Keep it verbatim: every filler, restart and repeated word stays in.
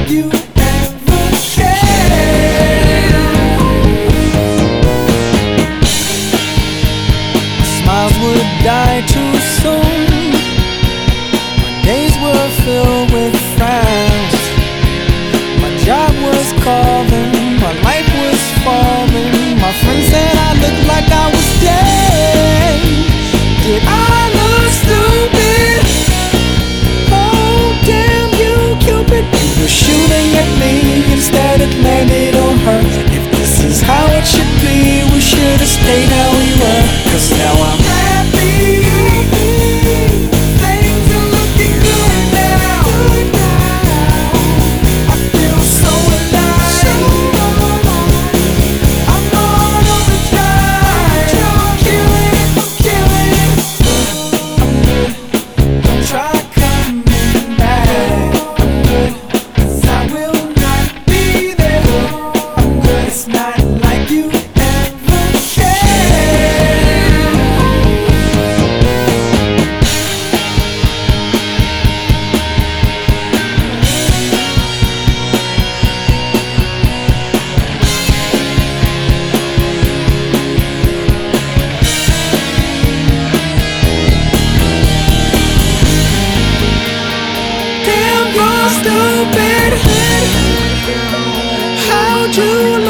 you ever cared. Smiles would die too soon. My days were filled with frowns. My job was calling, my life was falling. My friends said I looked like I was dead. Did I look stupid? Oh damn you, Cupid. You were shooting at me, instead it landed on her. If this is how it should be, we should have stayed how we were. Cause now I'm happy. Things are looking good now. I feel so alive. I'm on overdrive. Killing it, killing it. I'm good. Don't try coming back. I'm good. 'Cause I will not be there. I'm good. It's not like you ever cared. Damn, you're stupid. How'd you